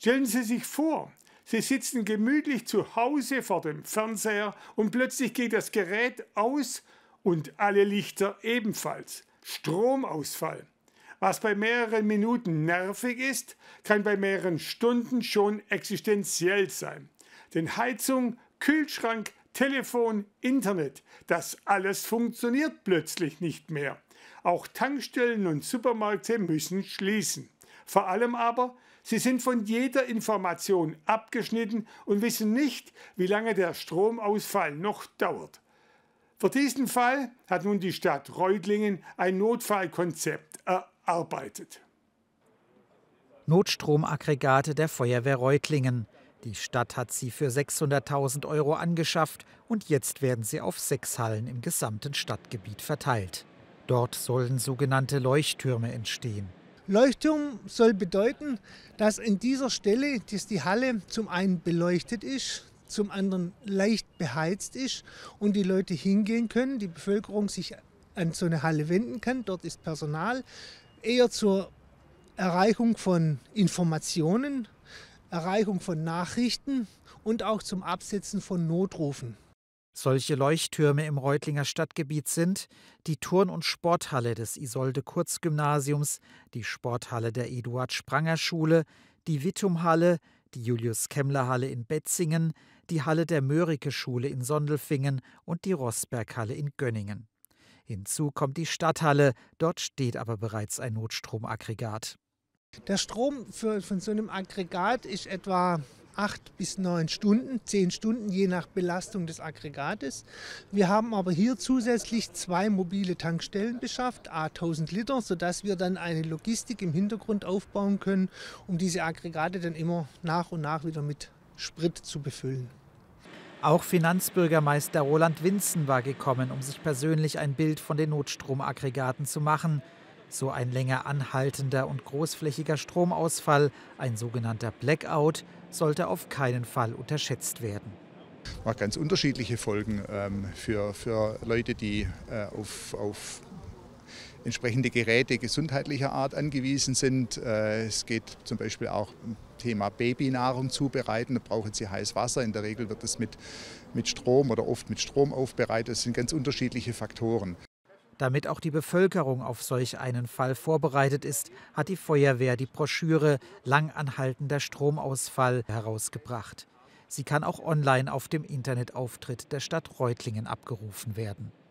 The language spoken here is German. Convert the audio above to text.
Stellen Sie sich vor, Sie sitzen gemütlich zu Hause vor dem Fernseher und plötzlich geht das Gerät aus und alle Lichter ebenfalls. Stromausfall. Was bei mehreren Minuten nervig ist, kann bei mehreren Stunden schon existenziell sein. Denn Heizung, Kühlschrank, Telefon, Internet, das alles funktioniert plötzlich nicht mehr. Auch Tankstellen und Supermärkte müssen schließen. Vor allem aber, sie sind von jeder Information abgeschnitten und wissen nicht, wie lange der Stromausfall noch dauert. Für diesen Fall hat nun die Stadt Reutlingen ein Notfallkonzept erarbeitet. Notstromaggregate der Feuerwehr Reutlingen. Die Stadt hat sie für 600.000 € angeschafft und jetzt werden sie auf 6 Hallen im gesamten Stadtgebiet verteilt. Dort sollen sogenannte Leuchttürme entstehen. Leuchtturm soll bedeuten, dass in dieser Stelle, dass die Halle zum einen beleuchtet ist, zum anderen leicht beheizt ist und die Leute hingehen können, die Bevölkerung sich an so eine Halle wenden kann. Dort ist Personal eher zur Erreichung von Informationen, Erreichung von Nachrichten und auch zum Absetzen von Notrufen. Solche Leuchttürme im Reutlinger Stadtgebiet sind die Turn- und Sporthalle des Isolde-Kurz-Gymnasiums, die Sporthalle der Eduard-Spranger-Schule, die Wittum-Halle, die Julius-Kemmler-Halle in Betzingen, die Halle der Mörike-Schule in Sondelfingen und die Rossberg-Halle in Gönningen. Hinzu kommt die Stadthalle, dort steht aber bereits ein Notstromaggregat. Der Strom von so einem Aggregat ist etwa 8 bis 9 Stunden, 10 Stunden, je nach Belastung des Aggregates. Wir haben aber hier zusätzlich 2 mobile Tankstellen beschafft, 1000 Liter, sodass wir dann eine Logistik im Hintergrund aufbauen können, um diese Aggregate dann immer nach und nach wieder mit Sprit zu befüllen. Auch Finanzbürgermeister Roland Winzen war gekommen, um sich persönlich ein Bild von den Notstromaggregaten zu machen. So ein länger anhaltender und großflächiger Stromausfall, ein sogenannter Blackout, sollte auf keinen Fall unterschätzt werden. Macht ganz unterschiedliche Folgen für Leute, die auf entsprechende Geräte gesundheitlicher Art angewiesen sind. Es geht zum Beispiel auch um Thema Babynahrung zubereiten. Da brauchen sie heißes Wasser. In der Regel wird es mit Strom oder oft mit Strom aufbereitet. Das sind ganz unterschiedliche Faktoren. Damit auch die Bevölkerung auf solch einen Fall vorbereitet ist, hat die Feuerwehr die Broschüre Langanhaltender Stromausfall herausgebracht. Sie kann auch online auf dem Internetauftritt der Stadt Reutlingen abgerufen werden.